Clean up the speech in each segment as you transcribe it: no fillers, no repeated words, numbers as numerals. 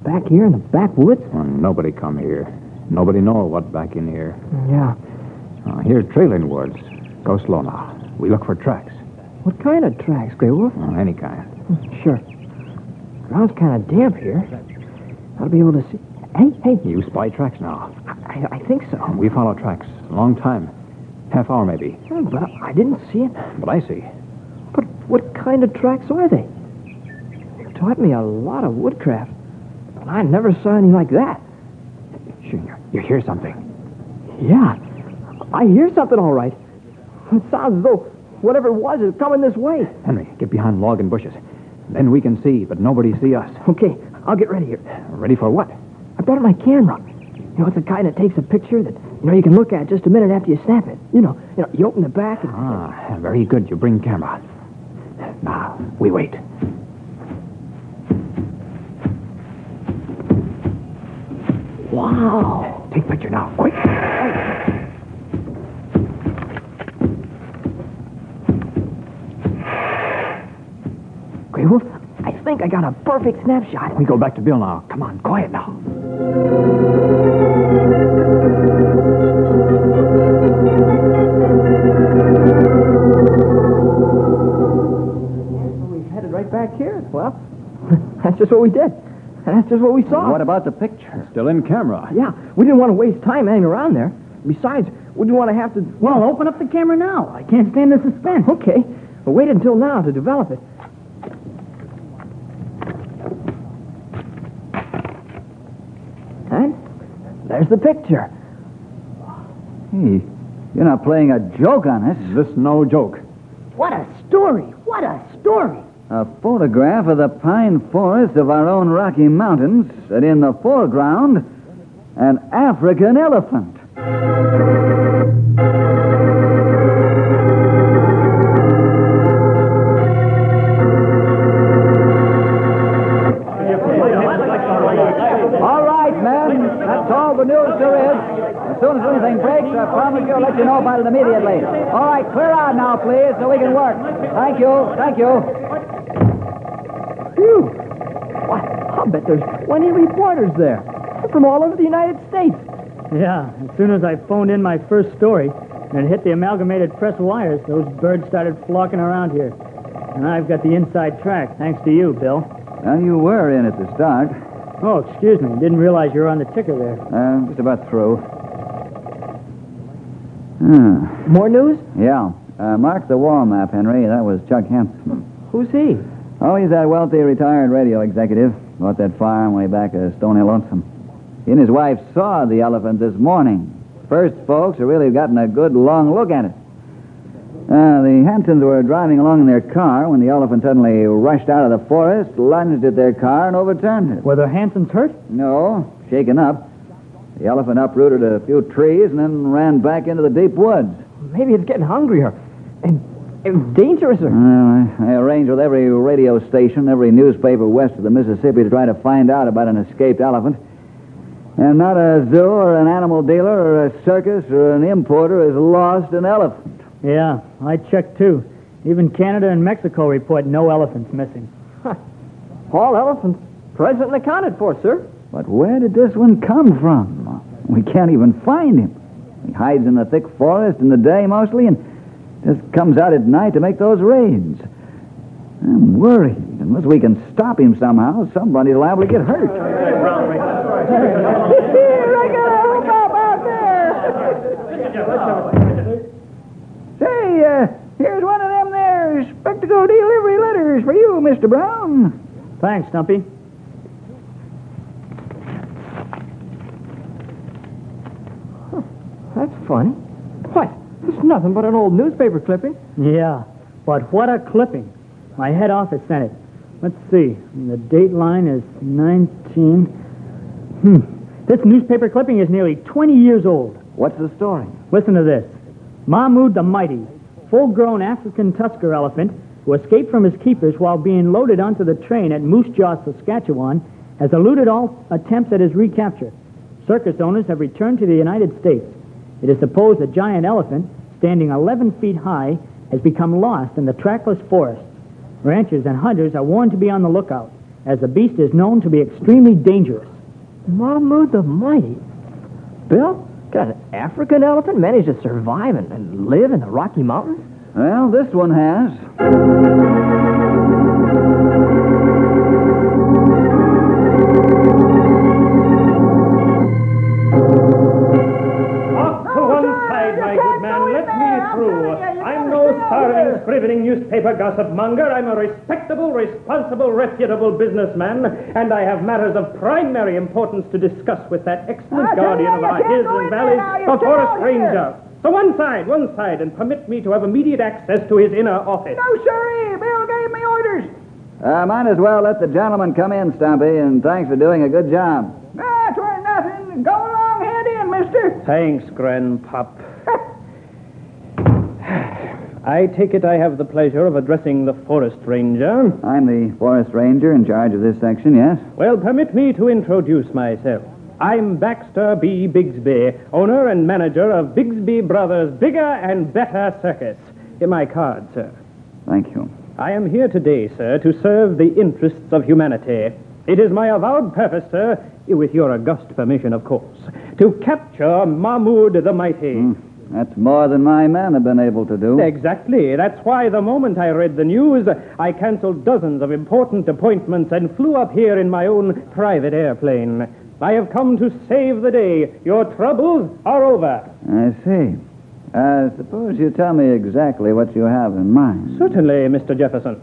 Back here in the backwoods? Well, nobody come here. Nobody know what back in here. Yeah. Here's trailing woods. Go slow now. We look for tracks. What kind of tracks, Grey Wolf? Any kind. Sure. Ground's kind of damp here. Ought to be able to see. Hey. You spy tracks now. I think so. We follow tracks. A long time. Half hour, maybe. But I didn't see it. But I see. But what kind of tracks are they? You taught me a lot of woodcraft, but I never saw anything like that. Junior, you hear something. Yeah. I hear something all right. It sounds as though whatever it was is coming this way. Henry, get behind log and bushes. Then we can see, but nobody see us. Okay, I'll get ready here. Ready for what? I brought my camera. You know, it's the kind that takes a picture that, you can look at just a minute after you snap it. You open the back and... Ah, very good. You bring camera. Now, we wait. Wow. Take picture now, quick. Grey Wolf, I think I got a perfect snapshot. We go back to Bill now. Come on, quiet now. We headed right back here. Well, that's just what we did. And that's just what we saw. What about the picture? Still in camera. Yeah, we didn't want to waste time hanging around there. Besides, we didn't want to have to... Well, open up the camera now. I can't stand the suspense. Okay, but wait until now to develop it. And there's the picture. Hey, you're not playing a joke on us. This no joke. What a story. What a story. A photograph of the pine forest of our own Rocky Mountains, and in the foreground, an African elephant. All right, men. That's all the news there is. As soon as anything breaks, I promise you I'll let you know about it immediately. All right, clear out now, please, so we can work. Thank you. Phew. Why, I'll bet there's 20 reporters there. From all over the United States. Yeah, as soon as I phoned in my first story and it hit the Amalgamated Press wires, those birds started flocking around here. And I've got the inside track, thanks to you, Bill. Well, you were in at the start. Oh, excuse me. Didn't realize you were on the ticker there. Just about through. More news? Yeah. Mark the wall map, Henry. That was Chuck Hanson. Who's he? Oh, he's that wealthy retired radio executive. Bought that farm way back at Stony Lonesome. He and his wife saw the elephant this morning. First folks have really gotten a good long look at it. The Hansons were driving along in their car when the elephant suddenly rushed out of the forest, lunged at their car, and overturned it. Were the Hansons hurt? No, shaken up. The elephant uprooted a few trees and then ran back into the deep woods. Maybe it's getting hungrier. And dangerous. I arranged with every radio station, every newspaper west of the Mississippi to try to find out about an escaped elephant. And not a zoo or an animal dealer or a circus or an importer has lost an elephant. Yeah, I checked too. Even Canada and Mexico report no elephants missing. Huh. All elephants present and accounted for, sir. But where did this one come from? We can't even find him. He hides in the thick forest in the day mostly and just comes out at night to make those raids. I'm worried. Unless we can stop him somehow, somebody's liable to get hurt. I gotta help up out there. Say, here's one of them there spectacle delivery letters for you, Mr. Brown. Thanks, Stumpy. Huh. That's funny. What? It's nothing but an old newspaper clipping. Yeah, but what a clipping. My head office sent it. Let's see. The date line is 19... This newspaper clipping is nearly 20 years old. What's the story? Listen to this. Mahmoud the Mighty, full-grown African tusker elephant who escaped from his keepers while being loaded onto the train at Moose Jaw, Saskatchewan, has eluded all attempts at his recapture. Circus owners have returned to the United States. It is supposed a giant elephant, standing 11 feet high, has become lost in the trackless forest. Ranchers and hunters are warned to be on the lookout. as the beast is known to be extremely dangerous. Mahmoud the Mighty. Bill, can an African elephant manage to survive and live in the Rocky Mountains? Well, this one has. Off to one side, my good man. Let me through. I'm no starving, scrivening newspaper gossip monger. I'm a respectable, responsible, reputable businessman, and I have matters of primary importance to discuss with that excellent guardian of our hills and valleys, the forest ranger. So one side, and permit me to have immediate access to his inner office. No, sirree. Bill gave me orders. Might as well let the gentleman come in, Stumpy, and thanks for doing a good job. Ah, 'twere nothing. Go along, head in, mister. Thanks, Grandpop. I take it I have the pleasure of addressing the forest ranger. I'm the forest ranger in charge of this section, yes? Well, permit me to introduce myself. I'm Baxter B. Bigsby, owner and manager of Bigsby Brothers Bigger and Better Circus. In my card, sir. Thank you. I am here today, sir, to serve the interests of humanity. It is my avowed purpose, sir, with your august permission, of course, to capture Mahmoud the Mighty. That's more than my men have been able to do. Exactly. That's why the moment I read the news, I canceled dozens of important appointments and flew up here in my own private airplane. I have come to save the day. Your troubles are over. I see. Suppose you tell me exactly what you have in mind. Certainly, Mr. Jefferson.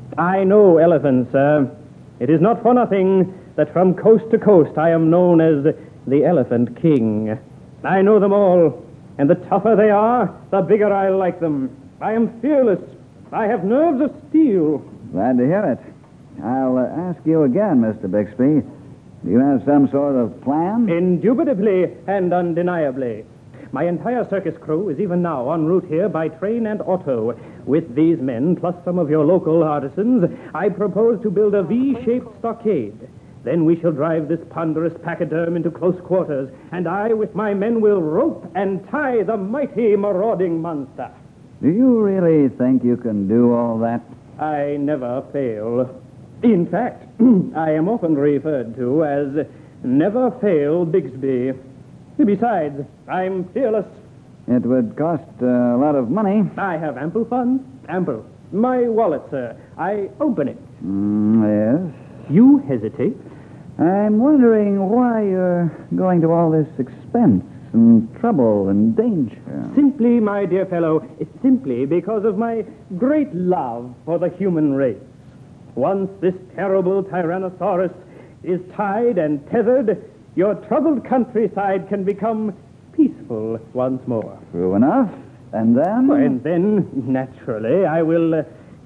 I know elephants, sir. It is not for nothing that from coast to coast I am known as the Elephant King. I know them all, and the tougher they are, the bigger I like them. I am fearless. I have nerves of steel. Glad to hear it. I'll ask you again, Mr. Bixby. Do you have some sort of plan? Indubitably and undeniably. My entire circus crew is even now en route here by train and auto. With these men, plus some of your local artisans, I propose to build a V-shaped stockade. Then we shall drive this ponderous pachyderm into close quarters, and I, with my men, will rope and tie the mighty marauding monster. Do you really think you can do all that? I never fail. In fact, I am often referred to as Never Fail Bigsby. Besides, I'm fearless. It would cost a lot of money. I have ample funds. Ample. My wallet, sir. I open it. Yes. You hesitate. I'm wondering why you're going to all this expense and trouble and danger. Simply, my dear fellow, simply because of my great love for the human race. Once this terrible Tyrannosaurus is tied and tethered, your troubled countryside can become peaceful once more. True enough. And then? And then, naturally, I will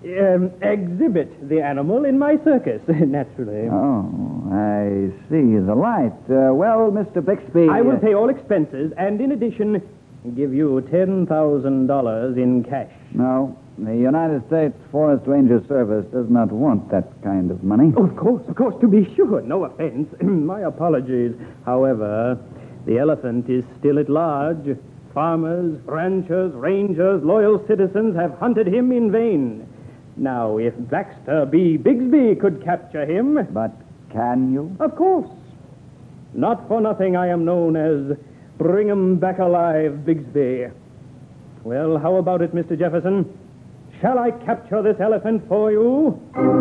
exhibit the animal in my circus, naturally. Oh, I see the light. Well, Mr. Bixby... I will pay all expenses and, in addition, give you $10,000 in cash. No, the United States Forest Ranger Service does not want that kind of money. Oh, of course, to be sure. No offense. My apologies. However, the elephant is still at large. Farmers, ranchers, rangers, loyal citizens have hunted him in vain. Now, if Baxter B. Bigsby could capture him... But can you? Of course. Not for nothing I am known as Bring 'em Back Alive Bigsby. Well, how about it, Mr. Jefferson? Shall I capture this elephant for you?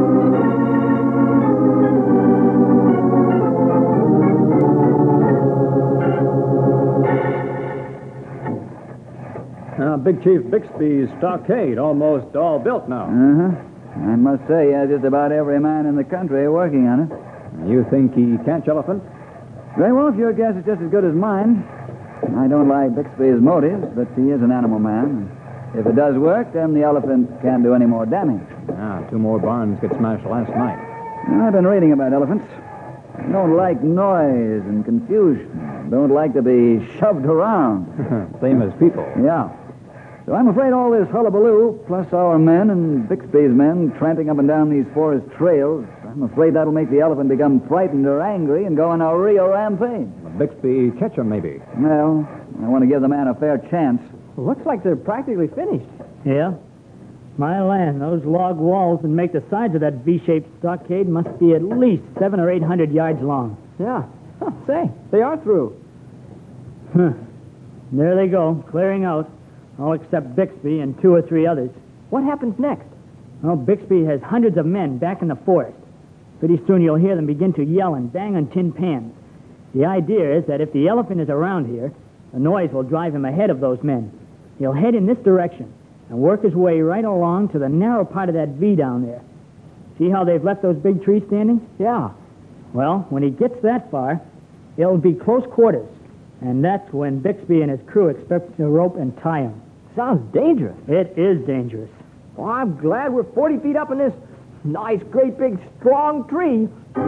Big Chief Bixby's stockade almost all built now. I must say, just about every man in the country working on it. You think he catch elephant? Very well, if your guess is just as good as mine. I don't like Bixby's motives, but he is an animal man. If it does work, then the elephant can't do any more damage. 2 more barns got smashed last night. I've been reading about elephants. They don't like noise and confusion. Don't like to be shoved around. Same as people. Yeah. So I'm afraid all this hullabaloo, plus our men and Bixby's men tramping up and down these forest trails, I'm afraid that'll make the elephant become frightened or angry and go on a real rampage. Bixby catch him, maybe. Well, I want to give the man a fair chance. Looks like they're practically finished. Yeah? My land, those log walls that make the sides of that V-shaped stockade must be at least 700 or 800 yards long. Yeah. Huh, say, they are through. Huh. There they go, clearing out, all except Bixby and 2 or 3 others. What happens next? Well, Bixby has hundreds of men back in the forest. Pretty soon you'll hear them begin to yell and bang on tin pans. The idea is that if the elephant is around here, the noise will drive him ahead of those men. He'll head in this direction and work his way right along to the narrow part of that V down there. See how they've left those big trees standing? Yeah. Well, when he gets that far, it'll be close quarters. And that's when Bixby and his crew expect to rope and tie him. Sounds dangerous. It is dangerous. Well, I'm glad we're 40 feet up in this nice, great, big, strong tree.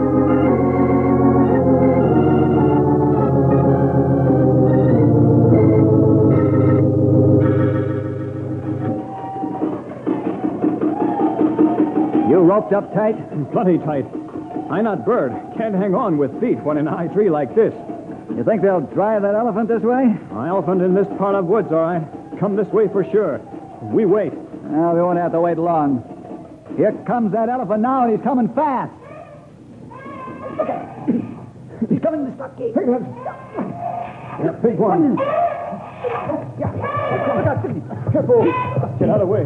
You roped up tight? Plenty tight. I not bird. Can't hang on with feet when in a high tree like this. You think they'll drive that elephant this way? My elephant in this part of woods, all right. Come this way for sure. We wait. Well, we won't have to wait long. Here comes that elephant now, and he's coming fast. He's coming to the stockade. Yeah, big one. Careful. Get out of the way.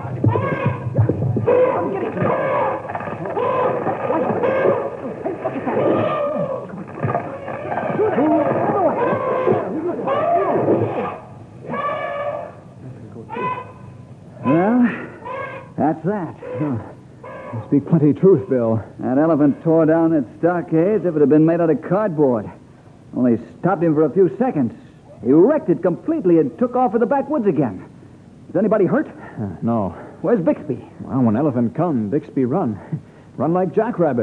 Well, that's that. Must be plenty truth, Bill. That elephant tore down that stockade as if it had been made out of cardboard. Only stopped him for a few seconds. He wrecked it completely and took off for the backwoods again. Is anybody hurt? No. Where's Bixby? Well, when elephant come, Bixby run. Run like jackrabbit.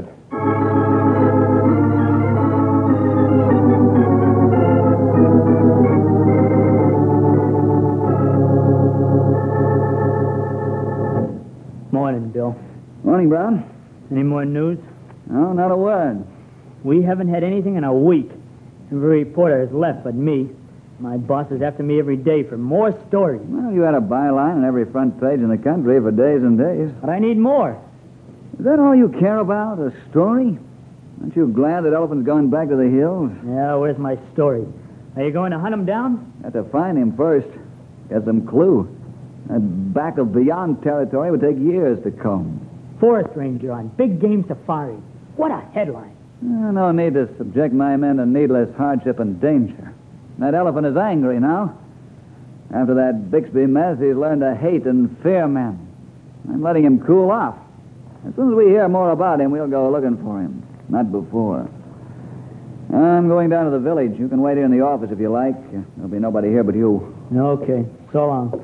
Morning, Bill. Morning, Brown. Any more news? No, not a word. We haven't had anything in a week. Every reporter has left but me. My boss is after me every day for more stories. Well, you had a byline on every front page in the country for days and days. But I need more. Is that all you care about, a story? Aren't you glad that elephant's gone back to the hills? Yeah, where's my story? Are you going to hunt him down? Have to find him first. Get some clue. That back of beyond territory would take years to comb. Forest ranger on big game safari. What a headline. No need to subject my men to needless hardship and danger. That elephant is angry now. After that Bixby mess, he's learned to hate and fear men. I'm letting him cool off. As soon as we hear more about him, we'll go looking for him. Not before. I'm going down to the village. You can wait here in the office if you like. There'll be nobody here but you. Okay, so long.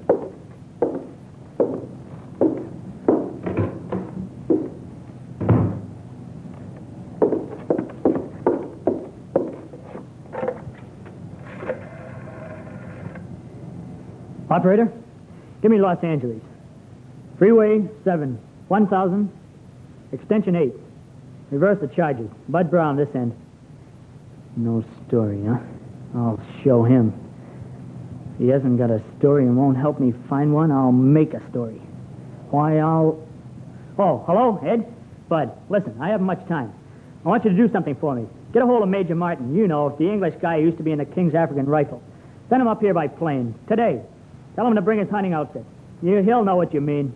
Operator, give me Los Angeles. Freeway 7, 1000, extension 8. Reverse the charges. Bud Brown, this end. No story, huh? I'll show him. If he hasn't got a story and won't help me find one, I'll make a story. Why, Oh, hello, Ed? Bud, listen, I haven't much time. I want you to do something for me. Get a hold of Major Martin. You know, the English guy who used to be in the King's African Rifle. Send him up here by plane. Today. Tell him to bring his hunting outfit. He'll know what you mean.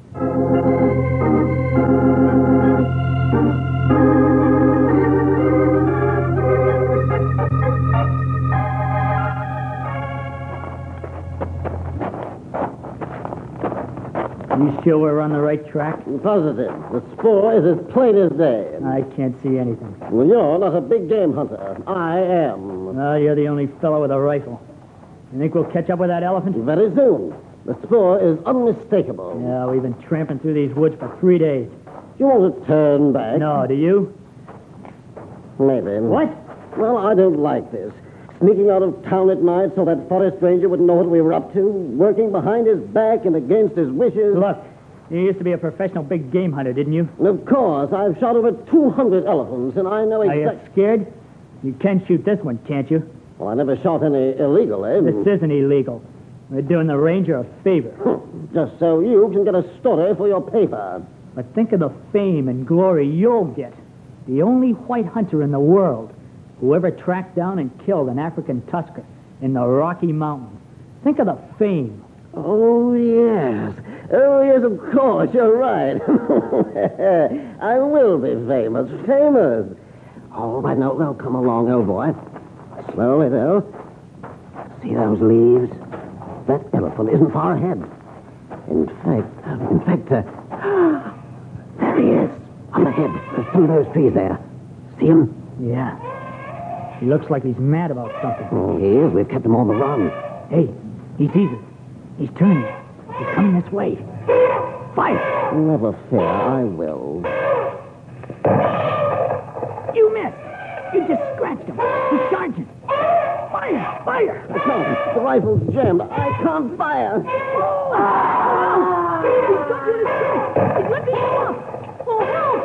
You sure we're on the right track? Positive. The spoor is as plain as day. I can't see anything. Well, you're not a big game hunter. I am. Well, you're the only fellow with a rifle. You think we'll catch up with that elephant? Very soon. The spoor is unmistakable. Yeah, we've been tramping through these woods for 3 days. You want to turn back? No, do you? Maybe. What? Well, I don't like this. Sneaking out of town at night so that forest ranger wouldn't know what we were up to. Working behind his back and against his wishes. Look, you used to be a professional big game hunter, didn't you? Of course. I've shot over 200 elephants, and I know Are you exactly... scared? You can shoot this one, can't you? Well, I never shot any illegally. This isn't illegal. We're doing the ranger a favor. Just so you can get a story for your paper. But think of the fame and glory you'll get. The only white hunter in the world who ever tracked down and killed an African tusker in the Rocky Mountains. Think of the fame. Oh, yes. Oh, yes, of course. You're right. I will be famous. Famous. All right, now, they'll come along, old boy. Slowly, though. See those leaves? That elephant isn't far ahead. In fact, there he is. Up ahead, through those trees there. See him? Yeah. He looks like he's mad about something. Oh, he is. We've kept him on the run. Hey, he sees us. He's turning. He's coming this way. Fire! Never fear, I will. You missed. You just scratched him. He's charging. Fire! Fire! I can't. The rifle's jammed. I can't fire. Ah! He's got you in his sight. He's lifting you up. Oh, help!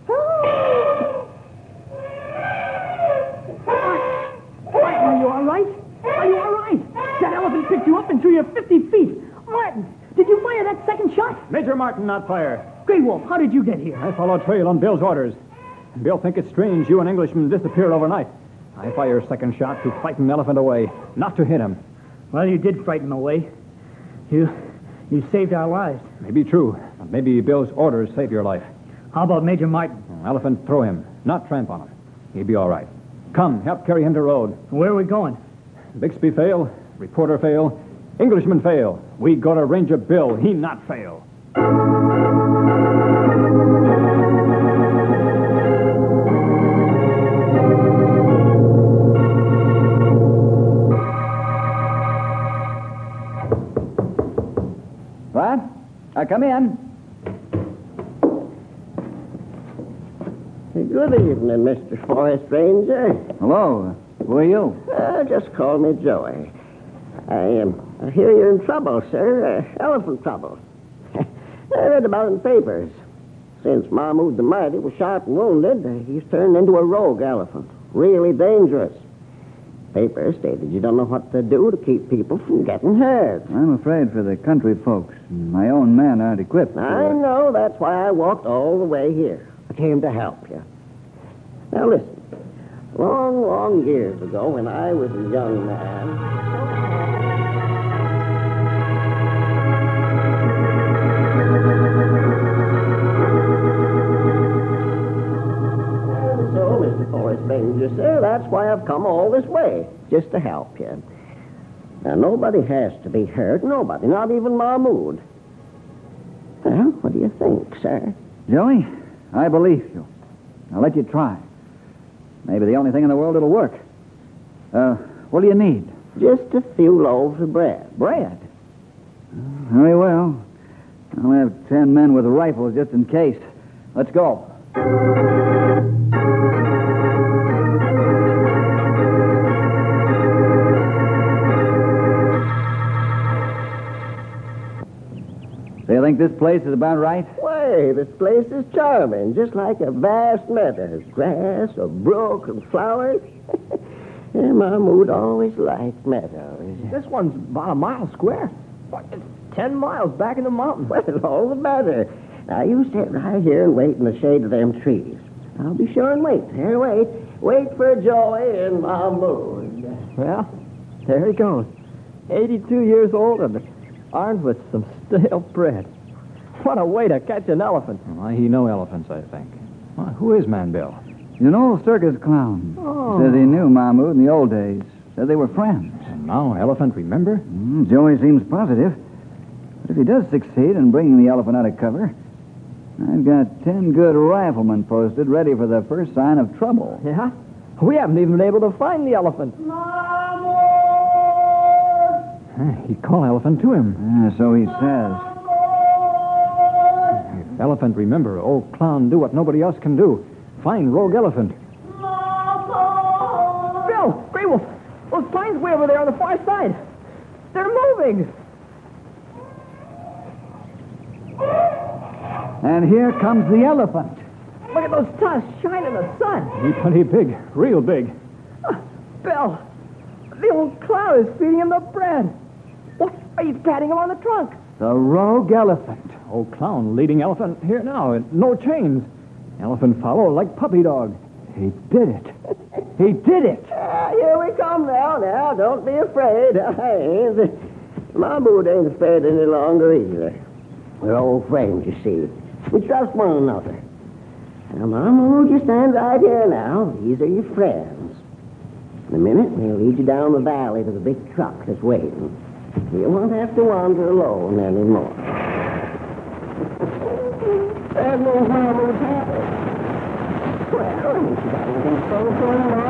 Martin, are you all right? Are you all right? That elephant picked you up and threw you 50 feet. Martin, did you fire that second shot? Major Martin, not fire. Grey Wolf, how did you get here? I followed trail on Bill's orders. Bill think it's strange you and Englishman disappeared overnight. I fire second shot to frighten the elephant away, not to hit him. Well, you did frighten him away. You saved our lives. Maybe true, but maybe Bill's orders saved your life. How about Major Martin? Elephant, throw him, not tramp on him. He'll be all right. Come, help carry him to road. Where are we going? Bixby fail, reporter fail, Englishman fail. We go to Ranger Bill, he not fail. What? Come in. Good evening, Mr. Forest Ranger. Hello. Who are you? Just call me Joey. I hear you're in trouble, sir. Elephant trouble. I read about it in papers. Since Mahmoud the Mighty was shot and wounded, he's turned into a rogue elephant. Really dangerous. Papers stated you don't know what to do to keep people from getting hurt. I'm afraid for the country folks. My own men aren't equipped. I know. That's why I walked all the way here. I came to help you. Now, listen. Long, long years ago, when I was a young man... So, Mr. Forrest Ranger, sir, that's why I've come all this way, just to help you. Now, nobody has to be hurt. Nobody, not even Mahmoud. Well, what do you think, sir? Joey, I believe you. I'll let you try. Maybe the only thing in the world that'll work. What do you need? Just a few loaves of bread. Bread? Very well. I'll have 10 men with rifles just in case. Let's go. Do you think this place is about right? Why, this place is charming, just like a vast meadow. Grass, a brook, and flowers. Yeah, Mahmoud always liked meadows. This one's about a mile square. What, it's 10 miles back in the mountains. Well, all the better. Now, you sit right here and wait in the shade of them trees. I'll be sure and wait. Here, wait. Wait for Joey and Mahmoud. Well, there he goes. 82 years old and armed with some stale bread. What a way to catch an elephant. Well, he know elephants, I think. Well, who is Man Bill? You know, circus clown. Oh. Says he knew Mahmoud in the old days. Said they were friends. And now elephant, remember? Joey seems positive. But if he does succeed in bringing the elephant out of cover, I've got 10 good riflemen posted ready for the first sign of trouble. Yeah? We haven't even been able to find the elephant. He call elephant to him. So he says. If elephant, remember, old clown do what nobody else can do. Find rogue elephant. Bill! Grey Wolf! Those pines way over there on the far side. They're moving. And here comes the elephant. Look at those tusks shine in the sun. He plenty big, real big. Bill, the old clown is feeding him the bread. Oh, he's patting him on the trunk. The rogue elephant. Old clown leading elephant here now, and no chains. Elephant follow like puppy dog. He did it. He did it. Here we come now. Don't be afraid. I ain't. Mahmoud ain't afraid any longer either. We're old friends, you see. We trust one another. Now, Mahmoud, you stand right here now. These are your friends. In a minute, we'll lead you down the valley to the big truck that's waiting. You won't have to wander alone anymore. That means Mahmoud's happy. Well, I mean, she got anything so for him, all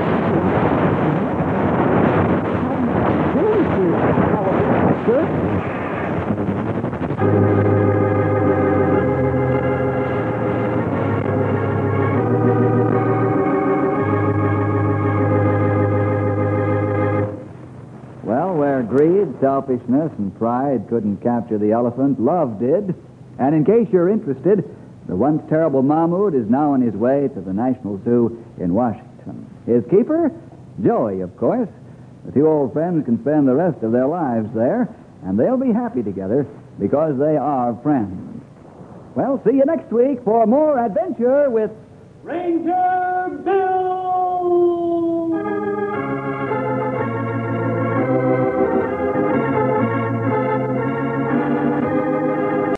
right? Good. Well, where greed, selfishness, and pride couldn't capture the elephant, love did. And in case you're interested, the once terrible Mahmoud is now on his way to the National Zoo in Washington. His keeper? Joey, of course. The two old friends can spend the rest of their lives there, and they'll be happy together because they are friends. Well, see you next week for more adventure with Ranger Bill!